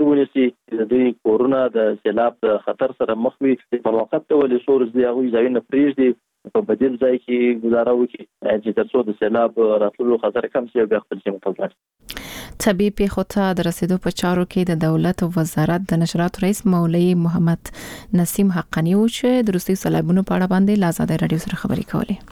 ونیسي د دوی کورونه د سیلاب د خطر سره مخ وي په وخت ډول څو ورځې هغوی ځایونه پرېږدي په بدیل ځای کې گزاره وکړي چې ترڅو د سیلاب راتلو خطر کم شي او بیا خپل سیمه ته ولاړ شي. طبي پیښو ته د رسیدو په چارو کې د دولت وزارت د نشراتو رئیس مولوي محمد نسیم حقانی و چې د روسي سیلابونو په اړه باندې له آزاد رادیو سره خبرې کولې.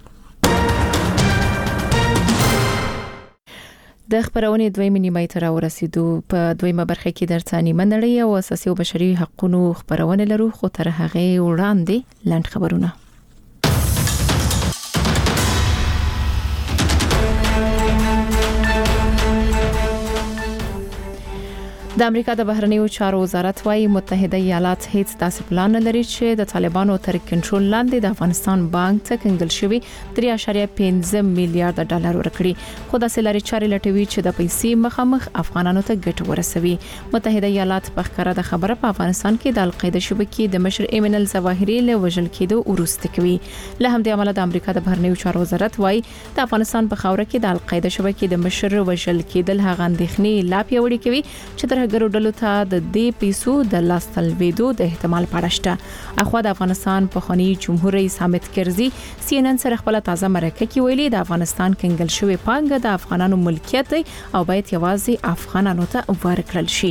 د خبرونې دویمه نیمه ته راورسېدو. په دویمه برخه کې درته نیمه نړۍ او اساسي او بشري حقوقو خبرونه لرو، خو تر هغه وړاندې لاند خبرونه. د امریکا د بهرنیو چارو وزارت وايي متحده ایالات هیڅ داسې پلان نه لري چې د طالبانو تر کنټرول لاندې د افغانستان بانک ته کنګل شوی 3.5 میلیارډ ډالر ورکړي، خو د سلاري چارې لټوي چې د پیسې مخامخ افغانانو ته ګټه ورسوي. متحده ایالات په ښکاره د خبره په افغانستان کې د القاعده شبکې د مشر ایمن الظواهری له وژل کېدو وروسته کوي. له همدې امله د امریکا د بهرنیو چارو وزارت وايي د افغانستان په خاوره کې د القاعده شبکې د مشر وژل کېدل هغه اندېښنې لا پیاوړې کوي چې تر هغه ډلو ته د دې پیسو د لاس تلويدو د احتمال پاړه شته. اخوا د افغانستان په خونی جمهور رئیس حامد کرزي CNN سره خپل تازه مرکه کې ویلي د افغانستان کنګل شوی پانګه د افغانانو ملکیت دی او باید یوازې افغانانو ته ورکړل شي.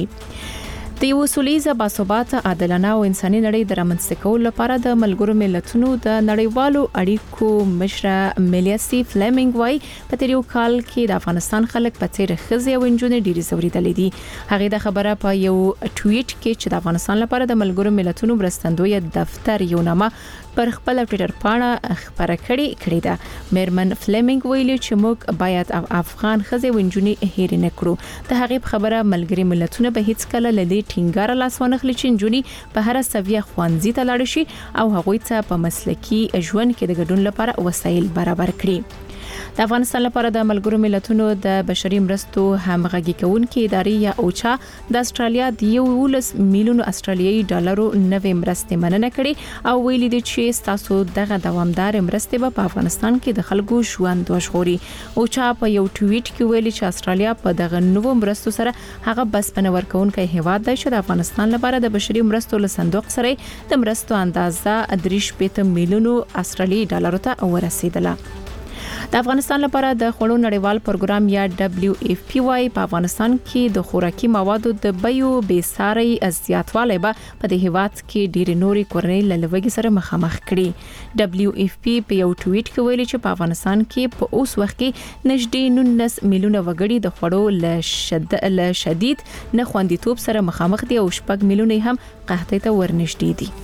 د یو سوليزه باثبات عادلانه او انساني نړۍ د رامنځته کولو لپاره د ملګرو ملتونو د نړیوالو اړیکو مشره میلیسی فلیمنګ وايي په تیر یو کال کې د افغانستان خلک په تیر خزي او انجونې ډیري زوریدلې دي. هغه د خبره په یو ټویټ کې چې د افغانستان لپاره د ملګرو ملتونو مرستندوی دفتر یو نامه پر خپل ټویټر پاڼه خبره کړې ده. میرمن فلیمنګ ویلي چې موږ باید افغان خزي او انجونې هېر نه کړو. د هغه خبره ملګری ملتونه به هیڅ کله لدی ټینګار لاسونه خلک چې انجونې په هر سویه خوانزي ته لاړ شي او هغوی ته په مسلکی ژوند کې د ګډون لپاره وسایل برابر کړي. د افغانستان لپاره د ملګرو ملتونو د بشري مرستو همغږي کوونکې ادارې یا اوچا د استرالیا د 11 میلیون استرالیایي ډالرو نوې مرستې مننه کړې او ویلي دي چې تاسو دغه دوامدار مرستې په افغانستان کې د خلکو ژوند وژغوري. اوچا په یو ټویټ کې ویلي چې استرالیا په دغه نوو مرستو سره هغه بس پنور کوونکی هیواد دی چې د افغانستان لپاره د بشري مرستو له صندوق سره د مرستو اندازه 3 میلیون استرالیایي ډالرو ته ورسیدله. د افغانستان لپاره د خوړو نړیوال پروګرام یا WFP په افغانستان کې د خوراکي موادو د بیو بېساري زیاتوالی به په دې هیواد کې ډېر نوري کورنۍ لوګي سره مخامخ کړي. WFP په یو ټویټ کې ویلي چې په افغانستان کې په اوس وخت کې نږدې 19 میلیونه وګړي د خوړو له شدید نه خوندیتوب سره مخامخ دي او 8 میلیونه هم قحطۍ ته ورنږدې دي.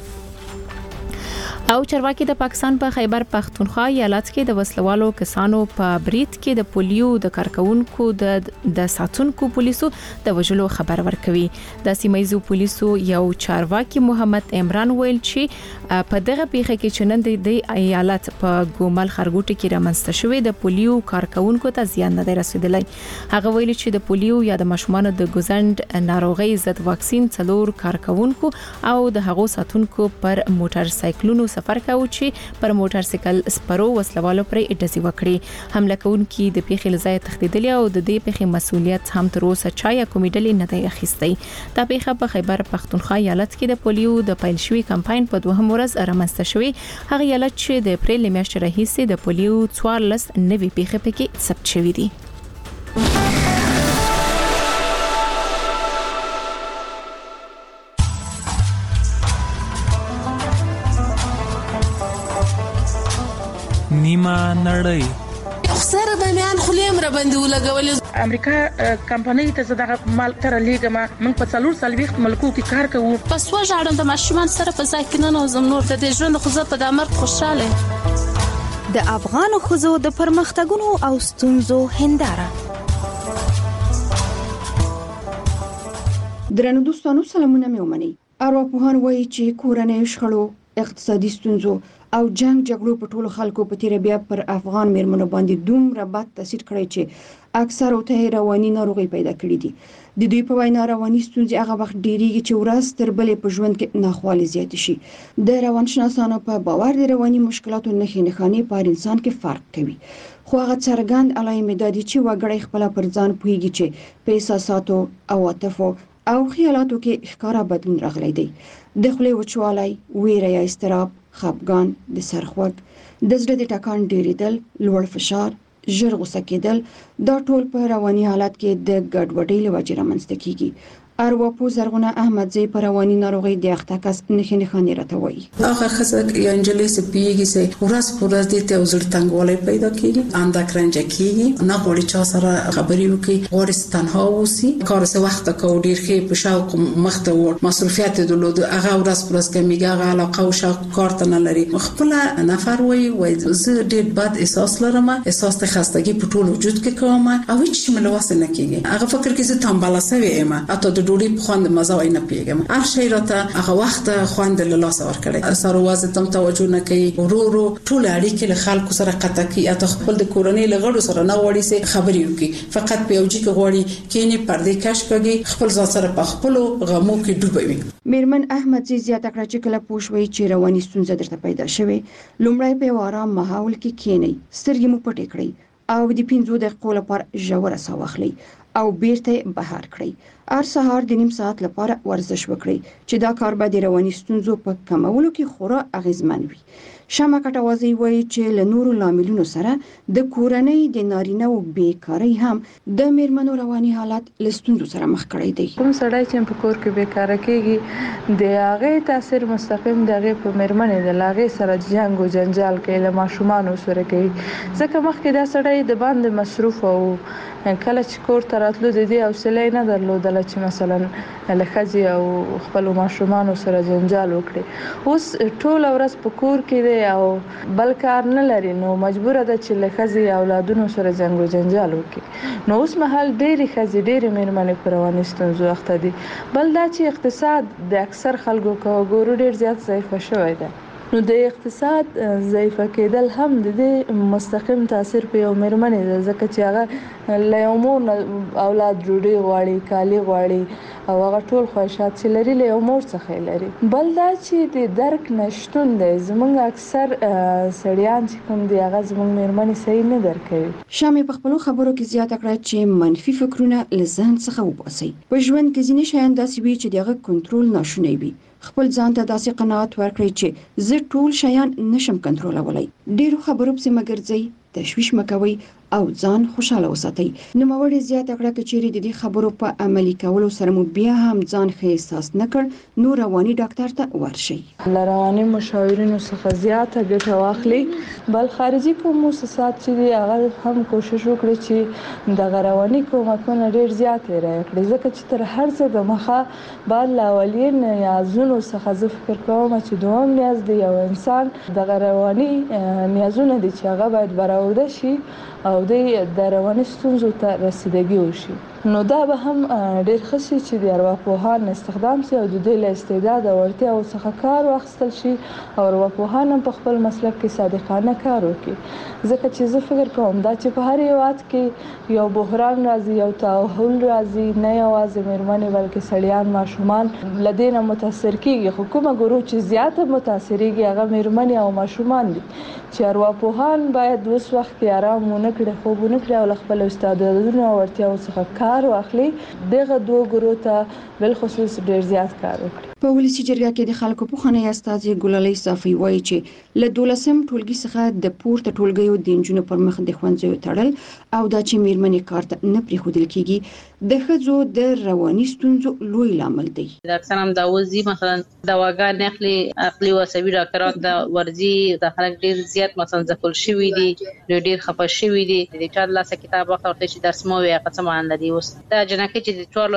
او چرواکي د پاکستان په خیبر پختونخوا ایالت کې د وسلوالو کسانو په بریټ کې د پولیو د کارکونکو د ساتونکو پولیسو د وژلو خبر ورکوي. د سیمایزو پولیسو یو چارواکي محمد عمران ویل چې په دغه پیښه کې چنن د ایالت په ګومل خرګوټي کې رامنځته شوی د پولیو کارکونکو ته زیان نه رسیدلی. هغه ویل چې د پولیو یا د ماشومان د ګوزند ناروغي ضد واکسین 4 کارکونکو او د هغو ساتونکو پر موټر سایکلونو سفر کاوه چې پر موټر سایکل سپرو وسلوالو پر اډزي وکړي. حمله کوونکي د پیښې لزای تخدیدلی او د دې پیښې مسؤلیت هم تر اوسه چا یا کومې ډلې نه دی اخیستی. دا پیښه په خیبر پختونخوا ایالت کې د پولیو د پیل شوی کمپاین په 2 ورځ رامنځته شوی. هغه ایالت چې د اپریل میاشتې راهیسې د پولیو 14 نوي پیښې پکې ثبت شوې دي. نیمه نړۍ سره به میان خلیم را باندې ولګولې. امریکا کمپنۍ ته زداغه مال تر لیګه ما موږ په 4 ملکو کې کار کوو. پس وژاړم د ماشومان سره په ځای کې نه نوزم نور د دې ژوند خو زه په دامر خوشاله. د افغان خزو د پرمختګونو او ستونزو هنداره. درنو دوستانو سلامونه مې ومني. ارواپوهان وایي چې کورنۍ شخړو، اقتصادي ستونزو او جګړو په ټولو خلکو په تیر بیا پر افغان میرمنو باندې دومره بد تاثیر کړی چې اکثر او ته رواني ناروغي پیدا کړې دي. د دوی په وینا رواني ستونزې هغه وخت ډېریږي چې ورځ تر بلې په ژوند کې ناخوالې زیات شي. د روانشناسانو په باور د رواني مشکلاتو نښې په انسان کې فرق کوي. خو هغه څرګند علایمې دي چې وګړي خپل پر ځان پوهیږي چې په احساساتو او عاطفو او خیالاتو کې ښکارا بدلون راغلی دی. د خولې وچوالی، ویره یا اضطراب، خپګان، د سر خوږ، د زړه د ټکان ډیریدل، لوړ فشار، ژر غوسه کېدل، دا ټول په رواني حالت کې د ګډوډۍ له وجې رامنځته کیږي. ارواپوه زرغونه احمدزی پر رواني ناروغي د اخته کس نښې راته وایي. هغه ښځه یا نجلۍ چې پیږي چې ورځ په ورځ دې ته وزړ تنګوالی پیدا کیږي، اندک رنج کیږي، نه غواړي چا سره خبرې وکړي، غواړي تنها اوسي، کار څه وخت کو ډیر ښه په شوق مخته ور مصرفیات درلود، هغه ورځ پر ورځ کمیږي، هغه علاقه او شوق کار ته نه لري. خپل نفر وایي زه ډیر بد احساس لرم، احساس د خستګي په ټول وجود کې کوم او هیڅ ملوث نه کیږي. هغه فکر کوي چې تنبله سوي یم، اته د ډوډۍ په خوند مزه وای نه پیګم، هر شی راته هغه وخت خوند له لاس ور کړی، سره وازه تم توجه نه کوي، ورو ټول اړیکې له خلکو سره قطع کی، اته خپل د کورنۍ لغړو سره نه وړي سي خبرې وکي، فقط په یوجي کې غوړي کینی پردې کش کوي، خپل ځان سره په خپل غمو کې ډوبوي. میرمن احمدزی زیاته کړه چې کله پوښوي چې رواني ستونزه درته پیدا شوه، لومړی په آرام ماحول کې کینی، سترګې مو پټې کړئ او د 15 دقیقو لپاره ژوره ساه واخلئ او بیرته بهر کړئ. هر سهار د نیم ساعت لپاره ورزش وکړئ چې دا کار به د رواني ستونزو په کمولو کې خورا اغیزمن وي. شمع کټوازی وایي چې له نورو لاملونو سره د کورنۍ د نارینه او بیکاری هم د میرمنو رواني حالت له ستونزو سره مخ کړی دی. کوم سړی چې په کور کې بیکاره کېږي د هغه تاثیر مستقیم د هغه په میرمنې د لاغې سره جنگ او جنجال کوي، له ماشومان سره کوي، ځکه مخکې دا سړی د باندې مصروف او کله چې کور ته راتلو د دې حوصله نه درلودله چې مثلا له ښځې او خپلو ماشومانو سره جنجال وکړي. اوس ټوله ورځ په کور کې دی او بل کار نه لري، نو مجبوره ده چې له ښځې اولادونو سره جنګ او جنجال وکړي. نو اوس مهال ډېرې ښځې ډېرې میرمنې په رواني ستونزو اخته دي. بل دا چې اقتصاد د اکثر خلکو که وګورو ډېر زیات ضعیفه شوی دی، نو د اقتصاد ضعیفه کېدل هم د دې مستقیم تاثیر په یو میرمنې ده، ځکه چې هغه له یو مور اولاد ډوډۍ غواړي، کالي غواړي او هغه ټول خواهشات چې لري له یو مور څخه لري. بل دا چې د درک نشتون دی، زمونږ اکثر سړیان چې کوم دی هغه زمونږ میرمنې صحیح نه درک کوي. شمع په خپلو خبرو کې زیاته کړه چې منفي فکرونه له ذهن څخه وباسئ. په ژوند کې ځینې شیان داسې وي چې دغه کنټرول ناشونی وي. خپل ځان ته داسې قناعت ورکړئ چې زه ټول شیان نشم کنټرولولای. ډیرو خبرو پسې مه ګرځئ، تشویش مه کوئ او ځان خوشاله وساتئ. نوموړې زیاته کړه که چیرې د دې خبرو په عملي کولو سره مو بیا هم ځان ښه احساس نه کړ، نو رواني ډاکټر ته ورشئ. له رواني مشاورینو څخه زیاته ګټه واخلئ. بل خارجي کوم مؤسسات چې دي هغه هم کوشش وکړي چې دغه رواني کومکونه ډېر زیات رعایت کړي، ځکه چې تر هر څه د مخه باید له اولین نیازونو څخه زه فکر کوم چې دوم نیاز دی یو انسان دغه رواني نیازونه دي چې هغه باید برآورده شي او د رواني ستونزو ته رسیدګي وشي. نو دا به هم ډېر ښه شي چې د ارواپوهان استخدام شي او د دوی له استعداد او وړتیاو څخه کار واخیستل شي او ارواپوهان هم په خپل مسلک کې صادقانه کار وکړي. ځکه چې زه فکر کوم دا چې په هر هېواد کې یو بحران راځي، یو تحول راځي، نه یوازې میرمنې بلکې سړیان، ماشومان له دې نه متاثر کېږي، خو کومه ګروه چې زیاته متاثرېږي هغه میرمنې او ماشومان دي، چې ارواپوهان باید اوس وخت کې آرام ونه کړي، خوب ونه کړي او له خپلو استعدادونو او وړتیاو څخه کار واخلي. دغه دوه ګروه ته بالخصوص ډېر زیات کار وکړي. په ولسی جرګه کې د خلکو پوښتنې استازي ګلالۍ صافي وایي چې له 12م ټولګي څخه د پورته ټولګیو د انجونو پر مخ د ښوونځیو تړل او دا چې میرمنې کار ته نه پرېښودل کېږي د ښځو د رواني ستونزو لوی لامل دی. ډاکټر هم دا وځي مثلا دواګانې اخلي، عقلي او عصبي ډاکټران دا ورځي، د خلک ډېر زیات مثلا ځپل شوي دي، ډېر خفه شوي دي. د چا لاسه کتاب واخلي چې درس مو وي هغه څه مان لري. اوس دا جنکه چې د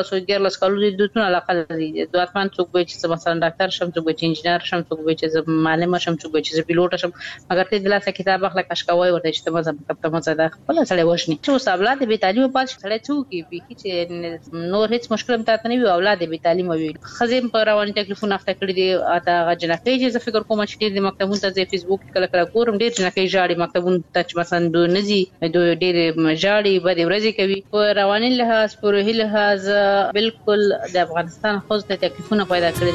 14 کالو دي دوتونه علاقه لري، دواتمن څوک وي چې مثلا ډاکټر شم، څوک وي چې انجینر شم، څوک وي چې معلم شم، څوک وي چې پیلوټ شم، مګر ته د لاسه کتاب اخلي کش کوي ورته چې مزه مکتب مزه دا خپل سره وښني. چې اوس اولاد به تعلیم پات سره څوک وي چې نور هیڅ مشکل هم تاسو نه وي، اولاد به تعلیم وي. خزم په رواني تکلیفونه اخته کړی دي. اته جنکه چې زه فکر کوم چې د مکتبونو ته فیسبوک کله کله ګورم ډیر جنکه جاړي مکتبونو ته چې مثلا دوی نزي دوی ډیر جاړي بده ورځي کوي. په رواني لحاظ په روحي لحاظ بالکل د افغانستان خو ته تکلیفونه پیدا کړی.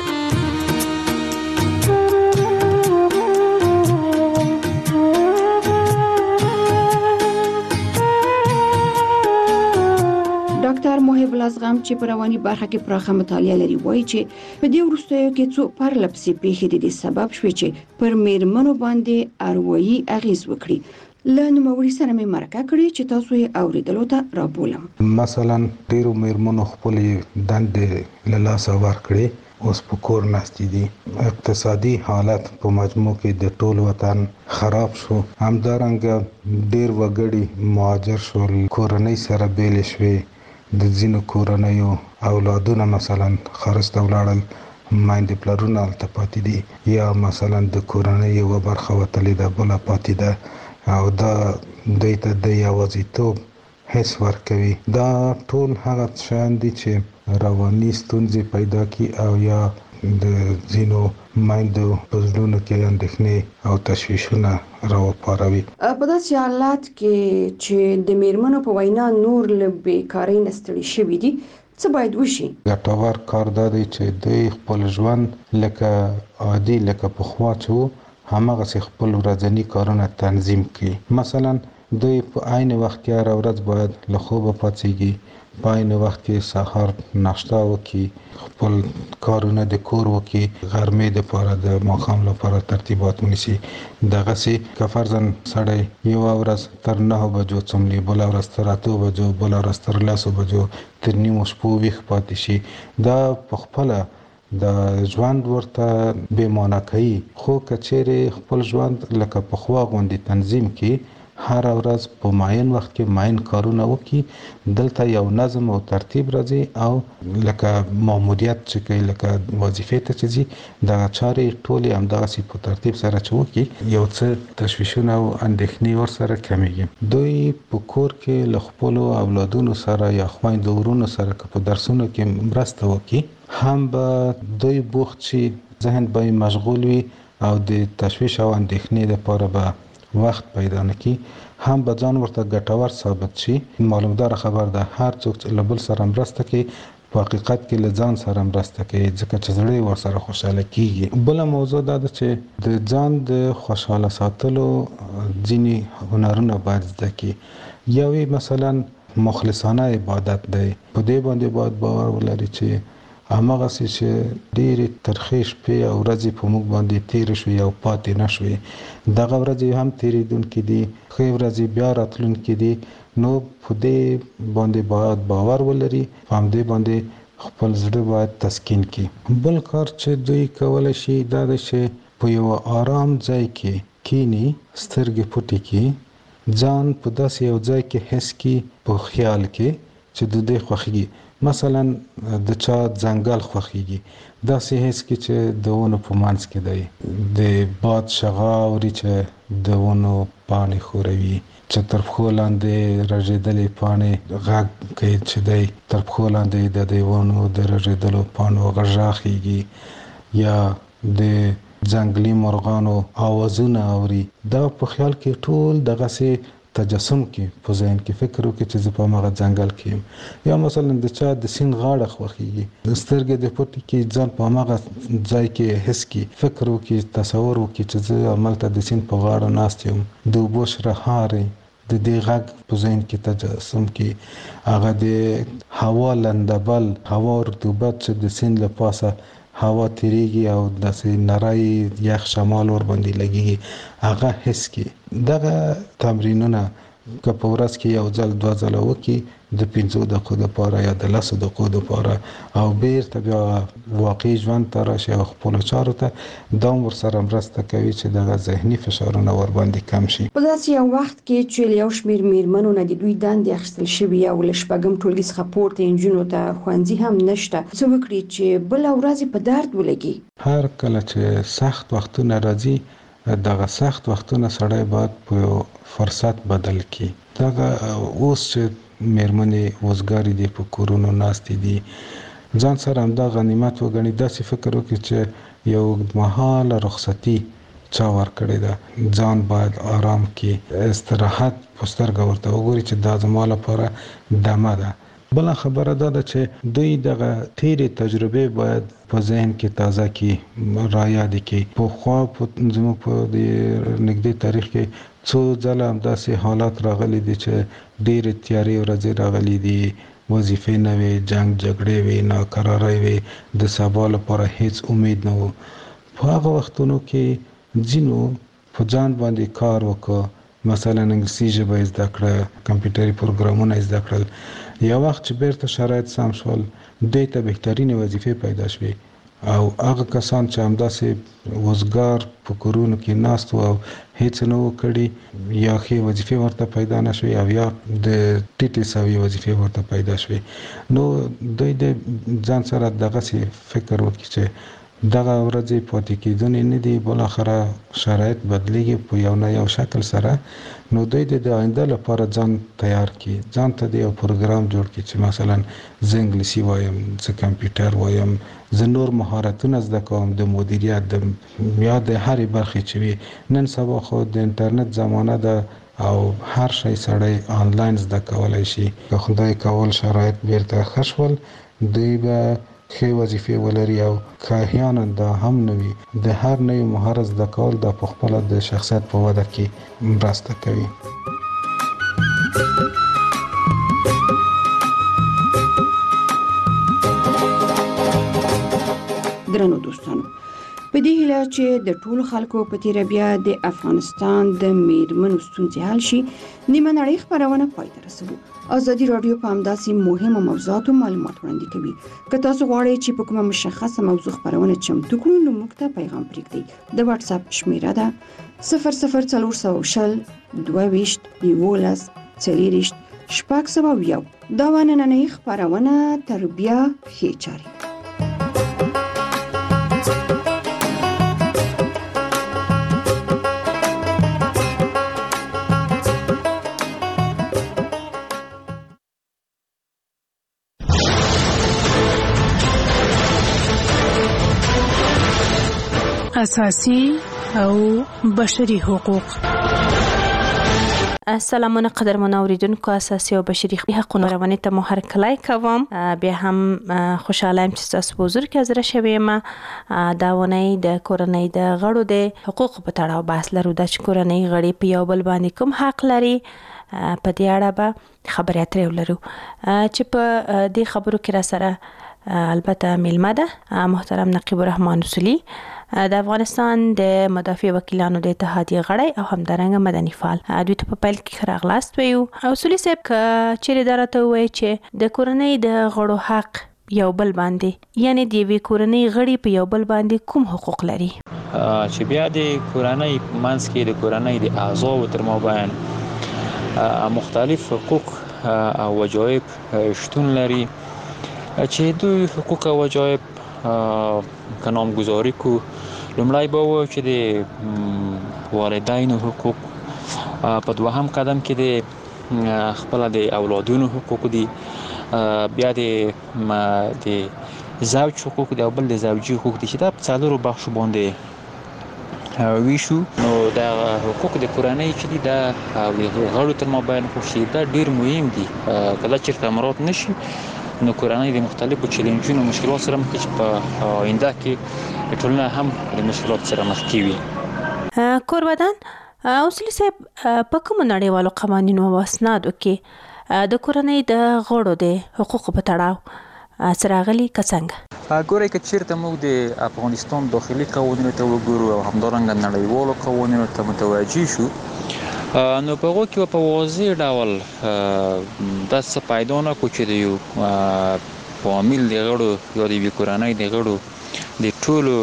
ډاکټر محب الله زغم چې په رواني برخه کې پراخه مطالعه لري وایي چې په دې وروستیو کې څو پرلپسې پیښې د سبب شوې چې پر میرمنو باندې اروایي اغیز وکړي. له نوموړي سره مې مرکه کړې چې تاسو یې اوریدلو ته رابولم. مثلا ډیرو میرمنو خپل دندې له لاسه ورکړې، اوس په کور ناستې دي. اقتصادي حالت په مجموع کې د ټول وطن خراب شو. همدارنګه ډیر وګړي مهاجر شول، کورنۍ سره بیل شوې. د ځینو کورنیو اولادونه مثلا خارج ته ولاړل، ماینډ پلرونه هلته پاتې دي، یا مثلا د کورنۍ یوه برخه وتلې ده بله پاتې ده، او دا دوی ته د یوازیتوب حس ورکوي. دا ټول هغه شیان دي چې رواني ستونزې پیدا کی او یا د ځینو مایندو په زړونو کې اندېښنې او تشویشونه راوپاروي. په داسې حالات کې چې د میرمنو په وینا نور له بیکارۍ نه ستړي شوي دي، څه باید وشي؟ ګټور کار دا دی چې دوی خپل ژوند لکه عادي لکه پخوا چې و هماغسې خپل ورځني کارونه تنظیم کړي. مثلا دوی په عین وخت کې هره ورځ باید له خوبه پاڅېږي، په عین وخت کې سهار ناشته وکړي، خپل کارونه د کور وکړي، غرمې دپاره د ماښام لپاره ترتیبات ونیسي. دغسې که فرضاً سړی یوه ورځ تر 9 بجو څملي، بله ورځ تر 8 بجو، بله ورځ تر 10 بجو، تر نیمو شپو ویښ پاتې شي، دا پخپله د ژوند ورته بې معنی کوي. خو که چیرې خپل ژوند لکه پخوا غوندې تنظیم کړي، هر ورځ په معین وخت کې معین کارونه وکړي، دلته یو نظم او ترتیب راځي او لکه ماموریت چې کوي، لکه وظیفې ته چې ځي، دغه چارې ټولې همدغسې په ترتیب سره چې وکړي، یو څه تشویشونه او اندېښنې ورسره کمیږي. دوی په کور کې له خپلو اولادونو سره یا خویندو ورونو سره که په درسونو کې مرسته وکړي، هم به دوی بوخت شي، ذهن به یې مشغول وي او د تشویش او اندېښنې لپاره به وخت پیدا نکړي، هم به ځان ورته ګټور ثابت شي. معلومدار خبر ده هر څوک چې له بل سره مرسته کوي په حقیقت کې له ځان سره مرسته کوي، ځکه چې زړه یې ورسره خوشحاله کیږي. بله موضوع دا ده چې د ځان د خوشحاله ساتلو ځینې هنرونه باید زده کړي. یو یې مثلا مخلصانه عبادت دی. په دې باندې باید باور ولري چې هماغسې چې ډېرې ترخې شپې او ورځې په موږ باندې تېرې شوې او پاتې نه شوې، دغه ورځې هم تېرېدونکې دي، ښې ورځې بیا راتلونکې دي. نو په دې باندې باید باور ولري، په همدې باندې خپل زړه باید تسکین کړي. بل کار چې دوی کولی شي دا دی چې په یوه آرام ځای کې کینی، سترګې پټې کړي، ځان په داسې یو ځای کې حس کړي په خیال کې چې د دوی خوښېږي. مثلا د چا ځنګل خوښېږي، داسې حس کې چې د ونو په منځ کې دی، د باد شغا اوري چې د ونو پاڼې ښوروي، چې تر پښو لاندې رژېدلې پاڼې غږ کوي چې دی تر پښو لاندې د دې ونو د رژېدلو پاڼو غږ خېږي، یا د ځنګلي مرغانو آوازونه اوري. دا په خیال کې ټول دغسې تجسم کې په ذهن کې فکر وکړي چې زه په هغه ځنګل کې یم. یا مثلا د چا د سیند غاړه خوښېږي، د سترګې د پټې کې ځان په هغه ځای کې حس کړي، فکر وکړي، تصور وکړي چې زه همالته د سیند په غاړه ناست یم، د اوبو شره هارې، د دې غږ په ذهن کې تجسم کړي، هغه د هوا لندبل، هوا رطوبت چې د سیند له پاسه هوا تیریږي او داسې نری یخ شمال ور باندې لګیږي، هغه حس کړي. دغه تمرینونه که په ورځ کې یو ځل 2 ځله وکړي، د 15 دقیقو دپاره یا د 10 دقیقو دپاره، او بیرته بیا واقعي ژوند ته راشي او خپلو چارو ته، دا هم ورسره مرسته کوي چې دغه ذهني فشارونه ورباندې کم شي. په داسې یو وخت کې چې یو شمېر میرمنو نه د دوی دندې اخیستل شوي او له شپږم ټولګي څخه پورته نجونو ته ښوونځي هم نشته، څه وکړي چې بله ورځ په درد ولګي؟ هر کله چې سخت وختونه راځي، دغه سخت وختونه سړی باید په فرصت بدل کړي. دغه اوس چې میرمنې وزګارې دي، په کورونو ناستې دي، ځان سره همدا غنیمت وګڼي، داسې فکر وکړي چې یو اوږدمهاله رخصتي چا ورکړې ده، ځان باید آرام کړي، استراحت په سترګه ورته وګوري چې دا زما لپاره دمه ده. بله خبره دا ده چې دوی دغه تیرې تجربې باید په ذهن کې تازه کړي، رایادې کړي. پخوا زموږ په نږدې تاریخ کې څو ځله همداسې حالات راغلي دي چې ډېرې تیارې ورځې راغلي دي، وظیفې نه وي، جنگ جګړې وي، ناکرارۍ وي، د سبا لپاره هیڅ امید نه وو. په هغه وختونو کې ځینو په ځان باندې کار وکړ، مثلا انګلیسي ژبه زده کړه، کمپیوټري پروګرامونه زده کړل. یو وخت چې بیرته شرایط سم شول، دوی ته بهترینې وظیفې پیدا شوې او هغه کسان چې همداسې وزګار په کورونو کې ناست وو او هیڅ نه وو کړي، یا ښې وظیفې ورته پیدا نه شوې او یا د ټیټې سوي وظیفې ورته پیدا شوې. نو دوی د ځان سره دغسې فکر وکړي چې دغه ورځې پاتې کېدونې نه دي، بالاخره شرایط بدلیږي په یو نه یو شکل سره. نو دوی د آینده لپاره ځان تیار کړي، ځان ته د یو پروګرام جوړ کړي چې مثلا زه انګلیسي وایم، زه کمپیوټر وایم، زه نور مهارتونه زده کوم، د مدیریت د یا د هرې برخې چې وي. نن سبا خو د انټرنیټ زمانه ده او هر شی سړی آنلاین زده کولی شي. که خدای کول شرایط بیرته ښه شول، دوی به ښې وظیفې ولري او که احیانا دا هم نه وي، د هر نوي مهارت زده کول دا په خپله د شخصیت په وده کې مرسته کوي. درنو دوستانو، په دې هیله چې د ټولو خلکو په تیره بیا د افغانستان د میرمنو ستونزې حل شي، نیمه نړۍ خپرونه پای ته رسوو. ازادي راډیو په همداسې مهمو موضوعاتو معلومات وړاندې کوي. که تاسو غواړئ چې په کومه مشخصه موضوع خپرونه چمتو کړو، نو موږ ته پیغام پرېږدئ. د واتس اپ شمیره ده 00420 22 11 40 601. دا نننۍ خپرونه تر بیا ښې چارې. اساسي او بشري حقوق. سلامونه قدرمن اوریدونکو، اساسي او بشري حقوقو روانې ته مو هرکلی کوم. بیا هم خوشاله یم چې تاسو په حضور کې حاضر شوې یم. دا ونې د کورنۍ د غړو د حقوقو په تړاو بحث لرو. دا چې کورنۍ غړي په یو بل باندې کوم حق لري، په دې اړه به خبرې اترې ولرو. چې په دې خبرو کې را سره البته میلمه ده محترم نقیب الرحمن اصولي، د افغانستان د مدافع وکیلانو د اتحادیې غړی او همدارنګه مدني فعال. دوی ته په پیل کې ښه راغلاست ویو. اصولي صاحب، که چیرې دا راته ووایي چې د کورنۍ د غړو حق یو بل باندې، یعنی د یوې کورنۍ غړي په یو بل باندې کوم حقوق لري؟ چې بیا د کورنۍ منځ کې د کورنۍ د اعضاو تر مابین مختلف حقوق او وجایب شتون لري، چې دوی حقوق او وجایب که نامگذاری کو. لومړی به و چې د والدینو حقوق، په دوهم قدم کې د خپل د اولادونو حقوق دي، بیا د زوج حقوق دي او بل د زوجي حقوق دي، چې دا په څلورو بخشو باندې ویشو. نو د حقوق د کورنۍ چې دي دا د غړو تر مابین خو دا ډیر مهم دي. کله چېرته مراعات نشي، نو کورنۍ د مختلفو چیلنجونو مشکلات سره مخ کې په آینده کې ټولنه هم د مشکلات سره مخ کیږي. کوربدان اصولي صاحب، په کوم نړیوالو قوانینو او اسنادو کې د کورنۍ د غړو د حقوقو په تړاو سراغلي کڅنګ؟ ګورئ، که چیرته موږ د افغانستان داخلي قوانینو ته وګورو او همدارنګه نړیوالو قوانینو ته متوجه شو، نو په هغو کې په واضح ډول دا څه پیدا نه کړو چې د یو فامیل د غړو یا د یوې کورنۍ د غړو د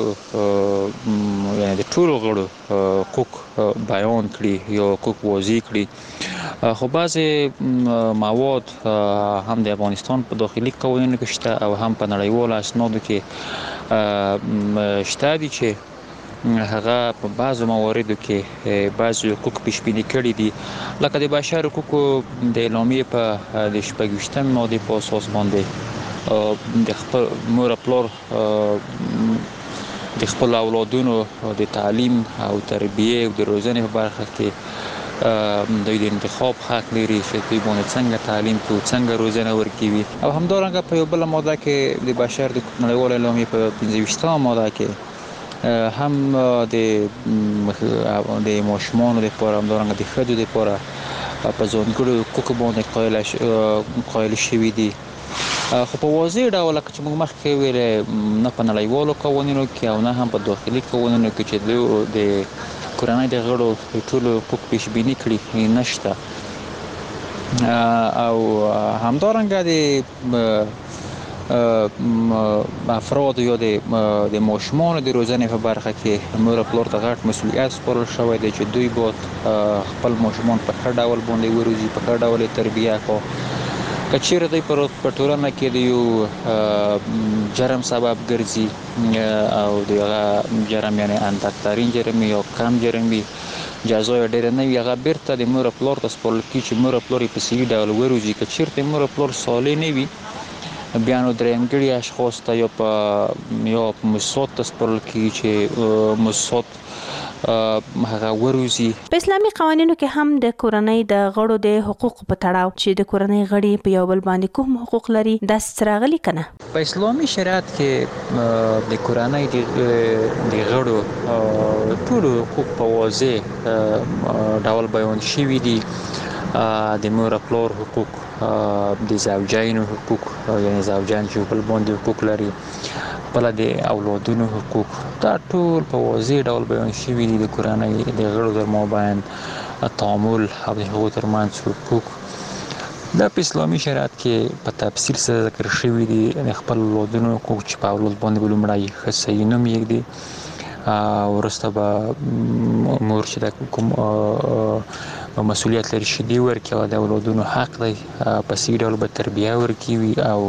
ټولو غړو حقوق بیان کړي یا حقوق واضح کړي. خو بعضې مواد هم د افغانستان په داخلي قوانینو کې شته او هم په نړیوالو اسنادو کې شته دي، چې هغه په بعضو مواردو کې بعضو حقوق پیش بینی کړي دي، لکه د بشر حقوقو د اعلامیې په د 26 ماده په اساس باندې د خپل مور پلار د خپل اولادونو د تعلیم او تربیه او د روزنې په برخه کې دوی د انتخاب حق لري چې دوی باندې څنګه تعلیم کوي، څنګه روزنه ورکوي. او همدارنګه په یو بل ماده کې د بشر د نړیوال اعلامیې په 25 ماده کې هم د ماشومانو لپاره، همدارنګه د ښځو لپاره په ځانګړو حقوقو باندې قایل شوي دي. خو په واضح ډول چې موږ مخکې ویل نه په نړیوالو قوانینو کې او نه هم په داخلي قوانینو کې چې د کورنۍ د غړو ټول حقوق پیش بینی کړي نشته او همدارنګه د افراد یا د ماشومان د روزنې په برخه کې مور پلار ته غټ مسؤلیت سپارل شوی دی چې دوی باید خپل ماشومان په ښه ډول باندې وروزي، په ښه ډول تربیه کړي. که چیرې دوی په ټولنه کې د یو جرم سبب ګرځي او د هغه جرم یعنی اندکترین جرم یا کم جرم وي، جزا یې ډېره نه وي، هغه بیرته د مور پلار ته سپارل کېږي چې مور پلار یې په صحیح ډول وروزي. که چیرته مور پلار صالح نه وي، بیا نو درېمګړي اشخاص ته یا په موسسات ته سپارل کېږي چې موسسات هغه وروزي. په اسلامي قوانینو کې هم د کورنۍ د غړو د حقوق په تړاو چې د کورنۍ غړي په یو بل باندې کوم حقوق لري دا څرګندلي کنه. په اسلامي شریعت کې د کورنۍ د غړو ټول حقوق په واضح ډول بیان شوي دي. د مور پلار حقوق، د زوجین حقوق یعنی زوجین چې بل باندې حقوق لري، بل د اولادونو حقوق، دا ټول په واضح ډول بیان شوي دي. د کورنۍ د غړو تر مابین تعامل او د هغوی ترمنځ حقوق دا په اسلامي شریعت کې په تفصیل سره ذکر شوي دي. د خپل اولادونو حقوق چې په اولاد باندې به لومړی ښه صحیح نوم یږدي، وروسته به مور چې د کوم مسؤلیت لري چې دی ورکړي او د اولادونو حق دی په صحیح ډول به تربیه ورکړي او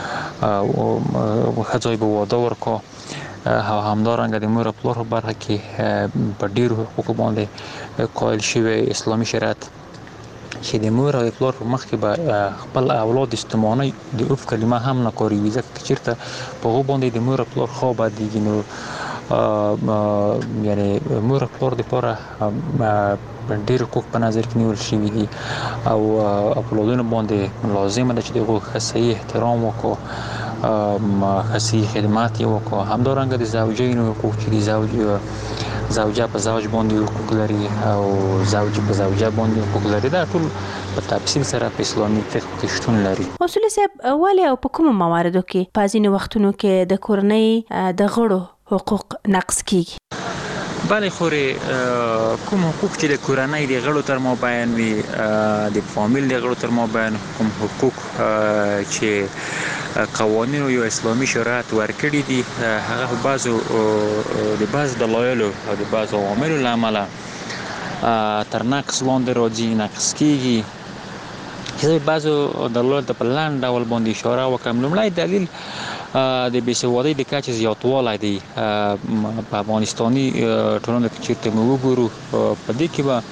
ښه ځای به واده ورکړي. او همدارنګه د مور پلار په برخه کې په ډېرو حقوقو باندې قایل شوی اسلامي شریعت چې د مور او پلار په مخ کې به خپل اولاد استمانه د اوف کلمه هم نه کاروي، ځکه چې چېرته په هغو باندې د مور پلار خوا بدېږي نو یعنی مور پلار دپاره ډېر حقوق په نظر کې نیول شوي دي او اولادونو باندې لازمه ده چې د هغو ښه صحیح احترام وکړو، ښه صحیح خدمات یې وکړو. همدارنګه د زوجینو حقوق چې د زوجه په زوج باندې حقوق لري او زوج په زوجه باندې حقوق لري، دا ټول په تفصیل سره په اسلامي فقه کې شتون لري. اصول صاحب ولې او په کومو مواردو کې په ځینې وختونو کې د کورنۍ د غړو حقوق نقض کیږي؟ بله خورې کوم حقوق چې د کورنۍ د غړو تر مابین وي، د فامیل د غړو تر مابین کوم حقوق چې قوانینو یا اسلامي شریعت ورکړي دي، هغه په بعضو دلایلو او د بعضو عواملو له امله تر نقض لاندې راځي، نقض کیږي. زه بعضو دلایلو ته په لنډ ډول باندې اشاره وکړم. لومړی دلیل د بېسوادۍ د کچې زیاتوالی دی. په افغانستاني ټولنه کې چېرته مو وګورو په دې کې به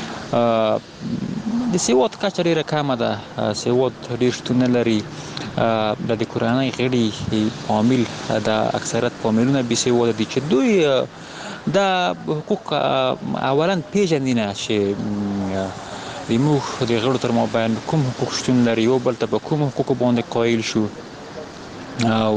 د سواد کچه ډېره کمه ده، سواد ډېر شتون نه لري. د کورنۍ غړي فامیل د اکثریت فامیلونه بېسواده دي چې دوی دا حقوق اولا پیژني نه چې زموږ د غړو تر مابین کوم حقوق شتون لري، یو بل ته په کوم حقوقو باندې قایل شو او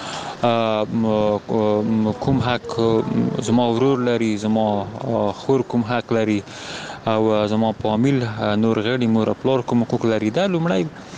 کوم حق زما ورور لري، زما خور کوم حق لري او زما فامیل نور غړي مور پلار کوم حقوق لري. دا لومړی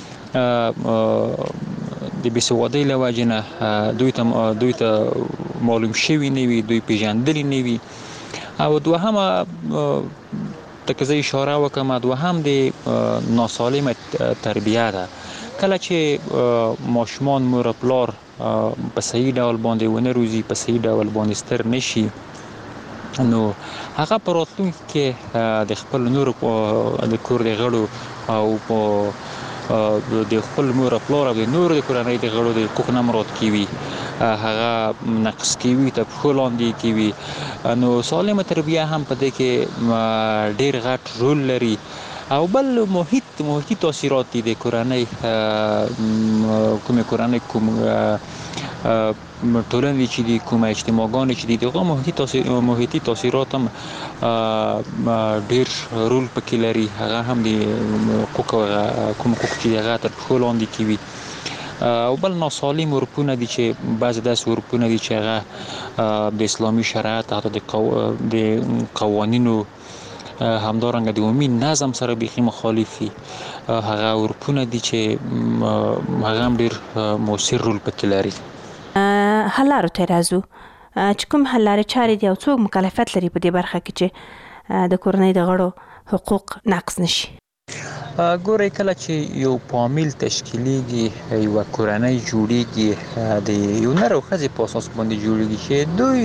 د بېسوادۍ له وجې نه دوی ته معلوم شوي نه وي، دوی پیژندلي نه وي. او دوهمه ته که زه اشاره وکړم، دوهم د ناسالمه تربیه ده. کله چې ماشومان مور پلار په صحیح ډول باندې ونه روزي، په صحیح ډول باندې ستر نشي، نو هغه په راتلونکي کې د خپل نورو د کور د غړو او د خپل مور پلار او د نورو د کورنۍ د غړو د حقوق نه مراد کیوي، هغه نقص کیوي، تر پښو لاندې کیوي. نو سالمه تربیه هم په دې کې ډېر غټ رول لري. او بل محیطي تاثیرات دي د کورنۍ، کومې کورنۍ کوم ټولنې چې دي، کومه اجتماعګانې چې دي، دغه محیطي تاثیرات هم ډېر رول پکې لري. هغه هم د حقوق کوم حقوق چې هغه تر پښو لاندې کیوي. او بل ناسالم عرفونه دي چې بعضې داسې عرفونه دي چې هغه د اسلامي شریعت حتی د قوانینو همدارنګه د عمومي نظم سره بیخي مخالف وي. هغه ورپونه دي چې هغه ډیر موثر رول پکې لري. حلارو ته راځو چې کوم حلارې چارې دي او څوک مکلفیت لري په دې برخه کې چې د کورنۍ د غړو حقوق نقض نشي. ګورئ کله چې یو فامیل تشکیلیږي یو کورنۍ جوړیږي د یو نر او ښځې په اساس باندې جوړیږي چې دوی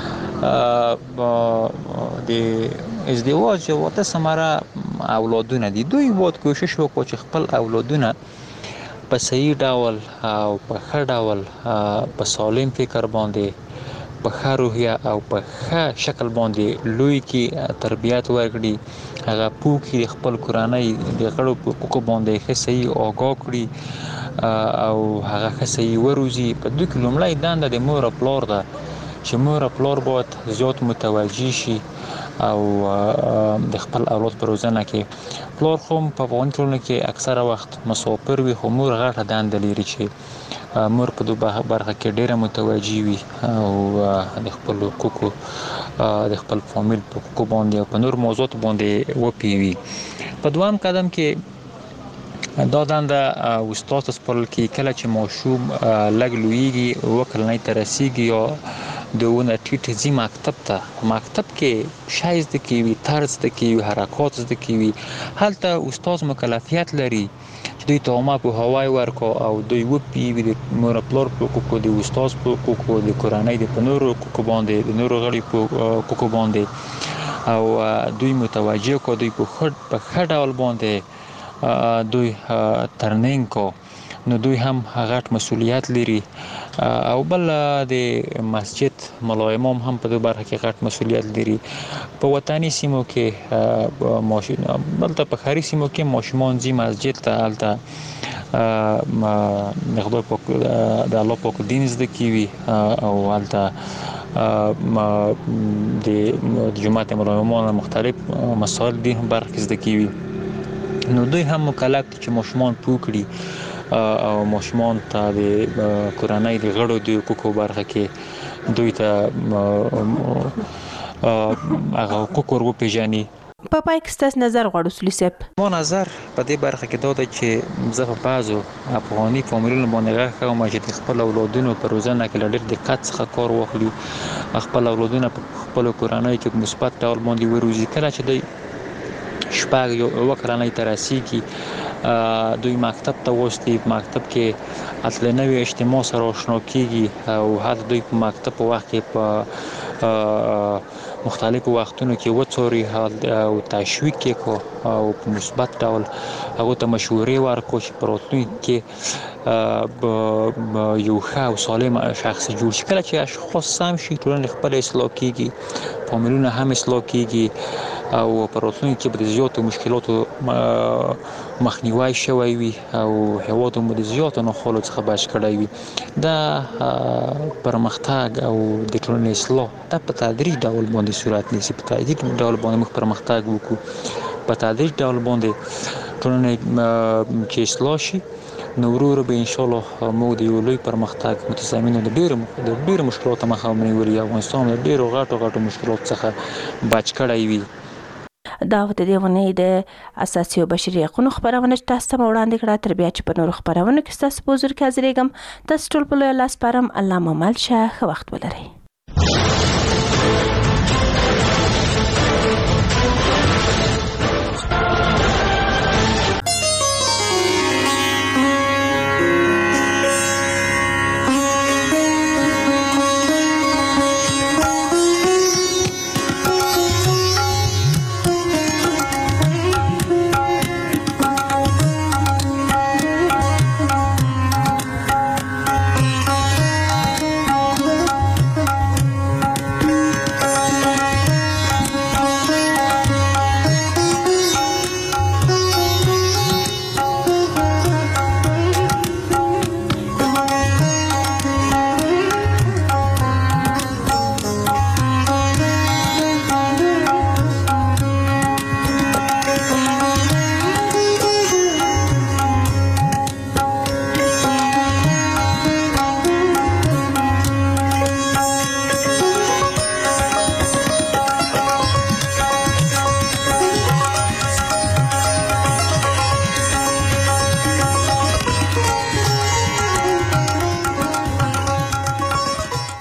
د ازدواج او د ثمره اولادونه دي. دوی باید کوشش وکړي چې خپل اولادونه په صحیح ډول او په ښه ډول په سالم فکر باندې په ښه روحیه او په ښه شکل باندې لوی کې تربیت ورکړي. هغه پوه کړي خپل کورنۍ د غړو په حقوقو باندې ښه صحیح آګاه کړي او هغه ښه صحیح وروزي. په دوی کې لومړی دنده د مور او پلار ده چې مور او پلار باید زیات متوجه شي او د خپل اولاد په روزنه کې. پلار خو په افغاني ټولنه کې اکثره وخت مسافر وي خو مور غټه دنده لري چې مور په دوه برخه کې ډیره متوجه وي او د خپل حقوقو د خپل فامیل په حقوقو باندې او په نور موضوعات باندې وپیوي. په دوام قدم کې دا دنده استاد سپارل کې کله چې ماشوم لږ لویږي وکړنۍ ته رسیږي یا دونه ټیټ ځي مکتب کې شای زده کوي، طرز زده کوي، حرکات زده کوي. هلته استاد مکلفیت لري چې دوی ته عامه پوهاوی ورکړي او دوی وپیوي د مور پلار په حقوقو، د استاد په حقوقو، د کورنۍ د نورو حقوقو باندې، د نورو غړي په حقوقو باندې او دوی متوجه کړي دوی په ښه ډول باندې دوی ترننګ کو نو دوی هم غټ مسؤلیت لري. او بل د مسجد ملا امام هم په دې برخه کې غټ مسؤلیت لري. په وطني سیمو کې ماشوم بلته په ښاري سیمو کې ماشومان ځي مسجد ته، هلته خدای پاک د الله پاک دین زده کوي او هلته د جماعت ملا امام مختلف مسائل دین برخه زده کوي. نو دوی هم مکلف دي چې ماشومان پوه کړي او ماشومان ته د کورنۍ د غړو د حقوقو برخه کې دوی ته هغه حقوق ورپېژني. په پای کې ستاسو نظر غواړو سولي صاحب. ما نظر په دې برخه کې دا ده چې زه په بعضو افغاني فامیلونو باندې غږ کوم چې د خپل اولادونو په روزنه کې له ډېر دقت څخه کار واخلي، خپل اولادونه په خپل کورنۍ کې په مثبت ډول باندې وروزي. کله چې دوی شپږ یو کورنۍ ته رسیږي دوی مکتب ته وستي، مکتب کې اصل نوې اجتماع سره آشنا کیږي او هلته دوی په مکتب په وخت کې په مختلفو وختونو کې وڅوري او تشویق کې او په مثبت ډول هغه ته مشورې ورکړي چې په راتلونکي کې یو ښه او سالم شخص جوړ شي. کله چې اشخاص سم شي ټولنه خپل اصلاح کیږي، فامیلونه هم اصلاح کیږي او په راتلونکي کې به زیاتو مشکلاتو مخنیوی شوی وي او هیواد مو د زیاتو ناخوالو څخه بچ کړی وي. دا پرمختګ او د ټولنې اصلاح دا په تدریج ډول باندې صورت نیسي. په تدریج ډول باندې موږ پرمختګ وکړو، په تدریج ډول باندې ټولنه چې اصلاح شي نو ورو به ان شاء الله موږ د یو لوی پرمختګ متضمنو د ډېرو مشکلاتو مخه ونیولو. افغانستان د ډېرو غټو مشکلاتو څخه بچ کړی وي. دا د دې ونې د اساسي او بشري حقوقو خبرونه چې تاسو ته وړاندې کړه. تر بیا چې په نورو خبرونو کې تاسو په حضور کې حاضرېږم. تاسو ټول په لوی لاس سپارم. الله مو مل شه. ښه وخت ولرئ.